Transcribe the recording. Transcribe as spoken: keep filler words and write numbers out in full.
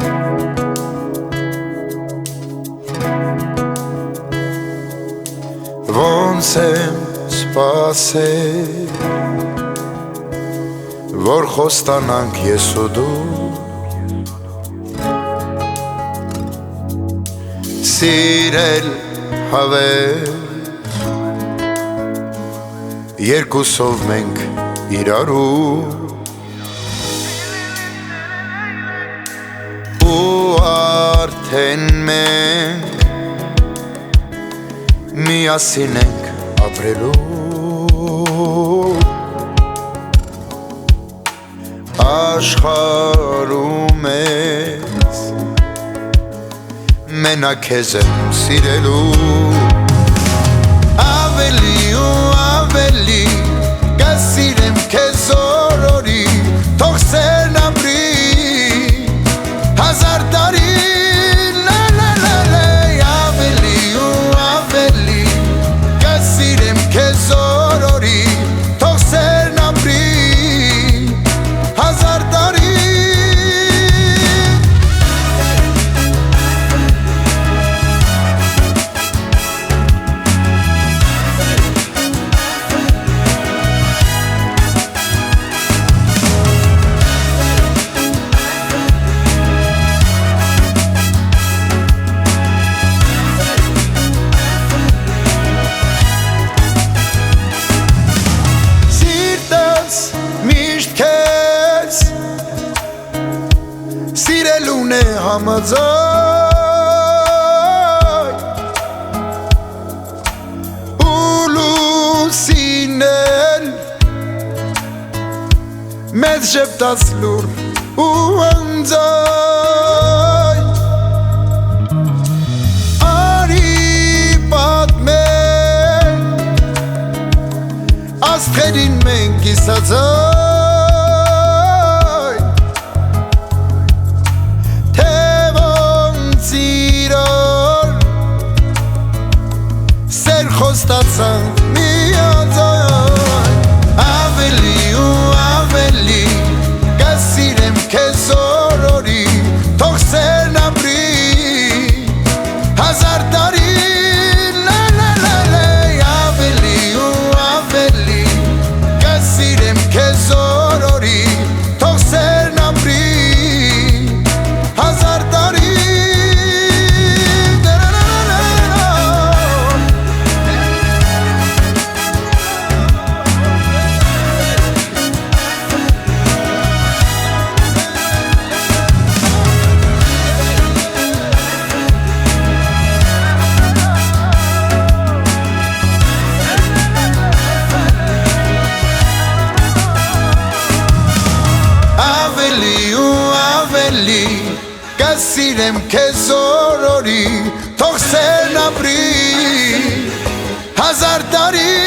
Ոնց եմ սպասել, որ խոստանանք ես ու դու, սիրել հավես, երկուսով մենք իրարու, ու արդեն մենք միասին ենք ապրելու, աշխարհում ես մենակ քեզ եմ սիրելու, ավելի ու ավելի կսիրեմ քեզ օր-օրի, թող սերն ապրի հազար տարի, սիրելուն է համաձայն, ու լուսին էլ մեզ շեպտաց լուր ու անձայն, արի պատմեն աստղերին մենք կիսածան, խոստացանք միաձայն, ավելի ու ավելի կսիրեմ քեզ օր-օրի, թող սերն ապրի հազար տարի, ավելի ու ավելի կսիրեմ քեզ օր-օրի, թող սերն ապրի հազար տարի, կսիրեմ քեզ օր-օրի, թող սերն ապրի հազար տարի,